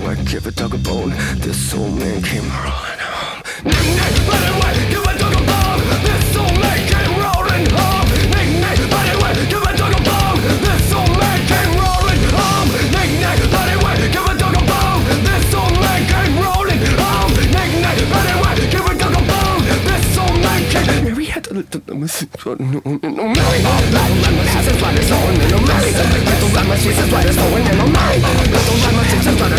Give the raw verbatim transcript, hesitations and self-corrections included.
way, give a dog a bone. This old man came rolling home. Nick, nick, by the way, give a dog a bone. This old man came rolling home. Nick, nick, by the way, give a dog a bone. This old man came rolling home. Nick, nick, by the way, give a dog a bone. This old man came rolling home. Nick, nick, by the way, give a dog a bone. This old man came. Mary had to let the no Mary has his blood is on. No Mary, little Emma, she's his blood is flowing in her mind. Little Emma, she's his blood